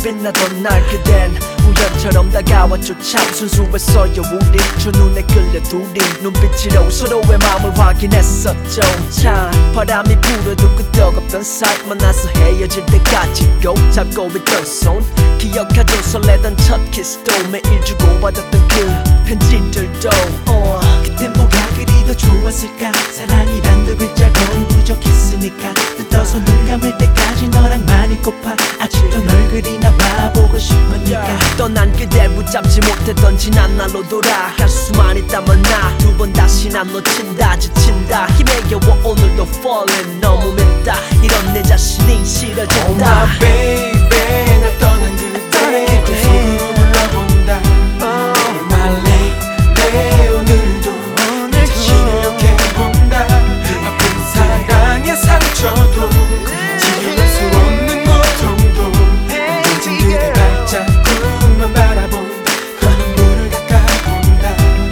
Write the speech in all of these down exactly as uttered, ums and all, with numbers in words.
빛나던 날 그댄 우연처럼 다가왔죠. 참 순수했어요. 우리 두 눈에 끌려 둘이 눈빛으로 서로의 마음을 확인했었죠. 참 바람이 불어도 끄떡없던 사이 만나서 헤어질 때까지 꼭 잡고 있던 손 기억하죠. 설레던 첫 키스도 매일 주고받았던 그 편지들도 uh. 그땐 뭐가 그리 더 좋았을까. 사랑이란 두 글자건 부족했으니까 뜯어서 눈 감을 때까지 너랑만 있고파. 아직도 널 그리 나와보고 싶으니까. 떠난 그댈 붙잡지 못했던 지난 날로 돌아갈 수만 있다면 나 두 번 다시 난 놓친다 지친다 힘에겨워 오늘도 falling 너무 맵다 이런 내 자신이 싫어진다. Oh my baby 날 떠난 그대 그 손으로 불러본다. Oh my lady 오늘도 내 자신을 욕해본다. 아픈 사랑의 상처도 지울 수 없는 고통도 던진 그대 발자국만 바라본다. 눈물을 닦아본다.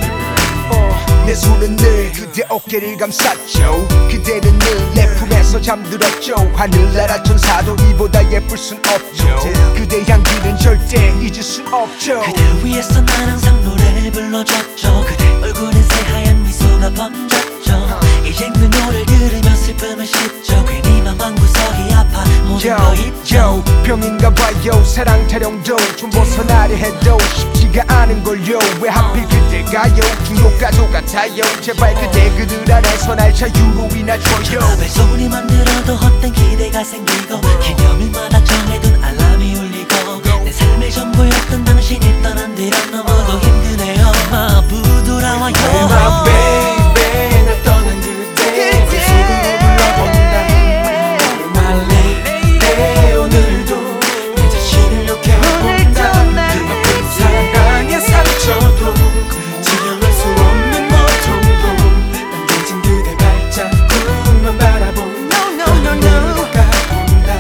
내 손은 늘 그대 어깨를 감쌌죠. 그대는 늘 내 품에서 잠들었죠. 하늘나라 천사도 이보다 예쁠 순 없죠. 그대 향기는 절대 잊을 순 없죠. 그대 위해서 난 항상 노래를 불러줬죠. 그대 얼굴엔 새하얀 미소가 번졌죠. 이젠 그 노래를 들으며 슬픔을 씻죠. 괜히 맘 한구석이 아파 모든 거 잊죠. 병인가 봐요. 사랑 타령도 좀 벗어나려 해도 쉽지가 않은걸요. 왜 하필 그대가요. 중독과도 같아요. 제발 그대 그늘 안에서 날 자유로이나 줘요. 왜 소리만 들어도 헛된 기대가 생기고 기념일마다 정해둔 알람이 울리고 내 삶의 전부였던 당신이 떠난 뒤로 너무도 힘드네요. 마부 돌아와요. My baby 날 떠난 그대 그 속으로 불러본다. My lady 오늘도 내 자신을 욕해본다. 아픈 사랑의 상처도 지워낼 수 없는 고통도 난 대신 그대 발자국만 바라본다. 눈물을 닦아본다.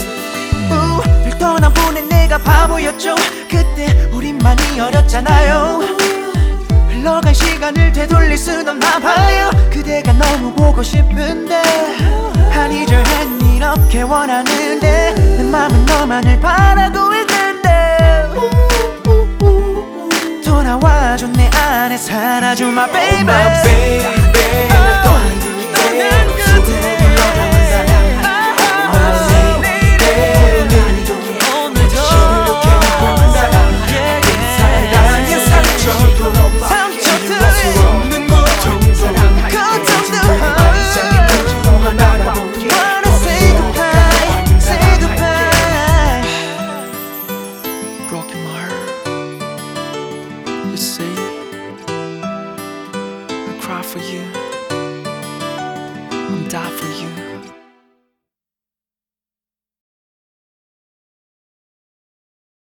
늘 떠나보낸 내가 바보였죠. 그때 우리만이 어렸잖아요. 흘러간 시간을 되돌릴 순 없나 봐요. 그대가 너무 보고 싶은데 한 이절 한 이렇게 원하는데 내 맘은 너만을 바라고 있는데 돌아와줘 내 안에 사라져 my baby. My baby 날 떠난 그대 그 속으로 불러본다. My lady 오늘도 내 자신을 욕해본다. 사랑의 상처도 지울 수 없는 고통도 발자국만 바라본다. Wanna say goodbye, say goodbye. Broken my heart. You see, I cry for you. I'm die for